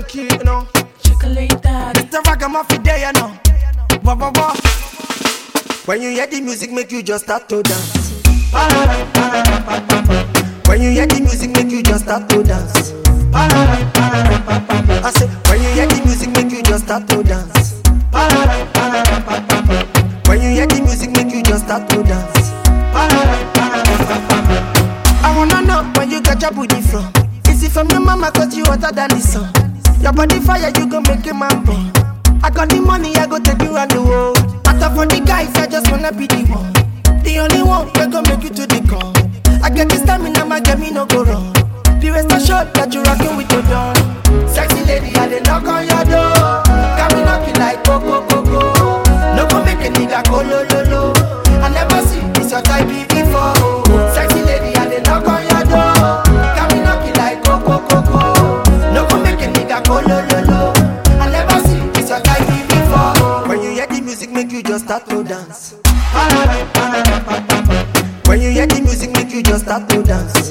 key, you know. Chocolate daddy. It's the ragamuffin day, you know. Wah, wah, wah. When you hear the music, make you just start to dance. When you hear the music, make you just start to dance. I say, when you hear the music, make you just start to dance. When you hear the music, make you just start to dance. I wanna know where you got your booty from. Is it from your mama, cause you hotter than the sun? Your body fire, you gon' make a man burn. I got the money, I go take you around the world. After for the guys, I just wanna be the one. The only one we gon' make you to the core. I get this stamina, my get me no go wrong. The rest assured that you rockin' with your dawn. Sexy lady, I dey knock on your door. Got me knocking like coco coco. No go make a nigga go lo lo lo. I never see this your type before. Sexy lady, I dey knock on your door. Got me knocking like coco coco. No go make a nigga go lo lo lo. I never see this your type before. When you hear the music, make you just start to dance. When you hear the music, make you just start to dance.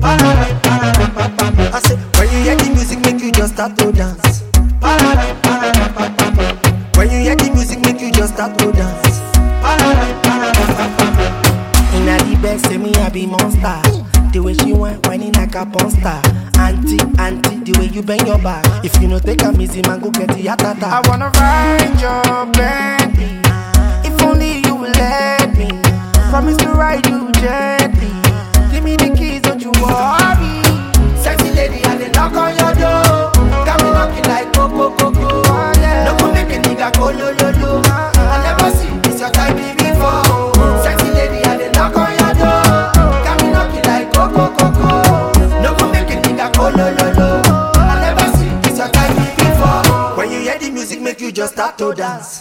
I say, when you hear the music, make you just start to dance. When you hear the music, make you just start to dance. Inna the bed, say me I be monster. The way she want, whining like a porn star. Auntie, the way you bend your back. If you no take a easy, man, go get the heart attack. I wanna ride your Bentley. If only you will let me. Promise to ride you gently. Give me the keys, don't you worry. Sexy lady, I dey knock on your door. Got me knocking like coco coco. No go make a nigga go lo lo lo. I never see this your type before. Sexy lady, I dey knock on your door. Got me knocking like coco coco. No go make a nigga go lo lo lo. I never see this your type before. When you hear the music, make you just start to dance.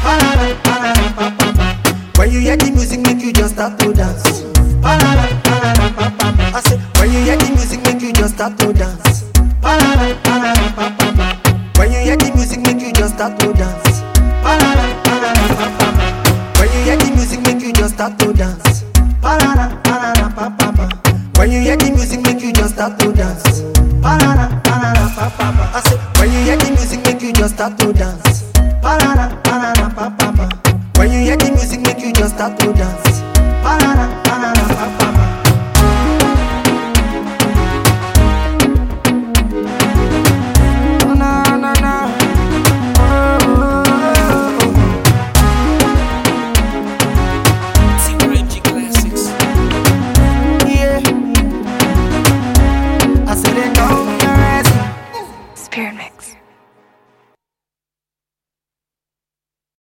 When you hear the music, make you just start to dance. I say, when you hear the music, make you just start to dance. When you hear the music, make you just start to dance. When you hear the music, make you just start to dance. When you hear the music, make you just start to dance. I say, when you hear the music, make you just start to dance. When you hear the music, make you just start to dance. Spirit mix.